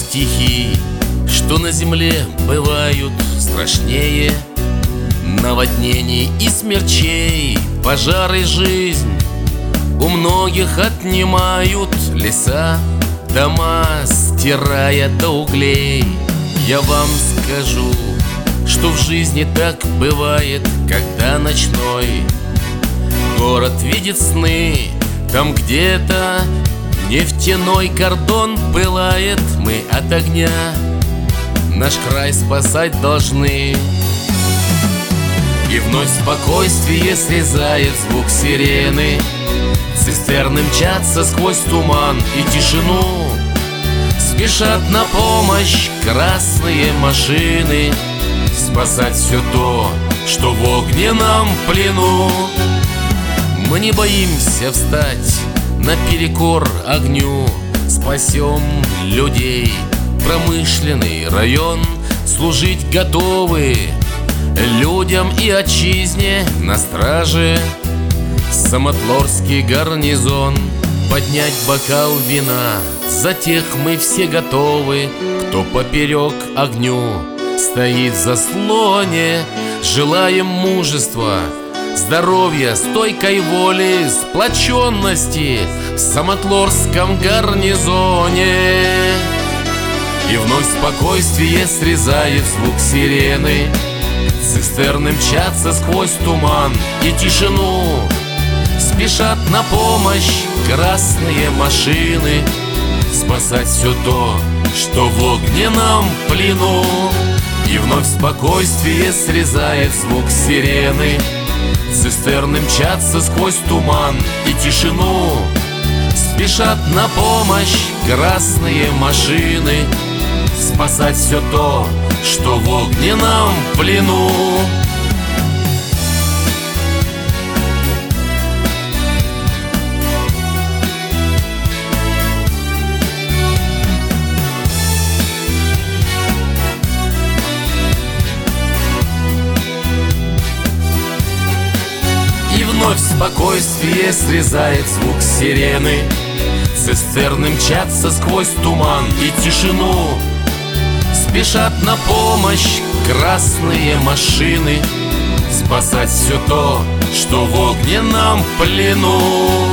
стихий, что на земле бывают страшнее наводнений и смерчей. Пожары жизнь у многих отнимают, леса, дома стирая до углей. Я вам скажу, что в жизни так бывает, когда ночной город видит сны. Там где-то нефтяной кордон пылает. Мы от огня наш край спасать должны. И вновь спокойствие срезает звук сирены. Цистерны мчатся сквозь туман и тишину. Спешат на помощь красные машины спасать все то, что в огненном плену. Мы не боимся встать наперекор огню. Спасем людей, промышленный район. Служить готовы людям и отчизне на страже. Самотлорский гарнизон. Поднять бокал вина, за тех мы все готовы, кто поперек огню стоит в заслоне. Желаем мужества, здоровья, стойкой воли, сплоченности в Самотлорском гарнизоне. И вновь спокойствие срезает звук сирены. Цистерны мчатся сквозь туман и тишину. Спешат на помощь красные машины спасать все то, что в огненном плену. И вновь спокойствие срезает звук сирены. Цистерны мчатся сквозь туман и тишину. Спешат на помощь красные машины спасать все то, что в огненном плену. Вновь спокойствие срезает звук сирены. Цистерны мчатся сквозь туман и тишину. Спешат на помощь красные машины спасать все то, что в огненном плену.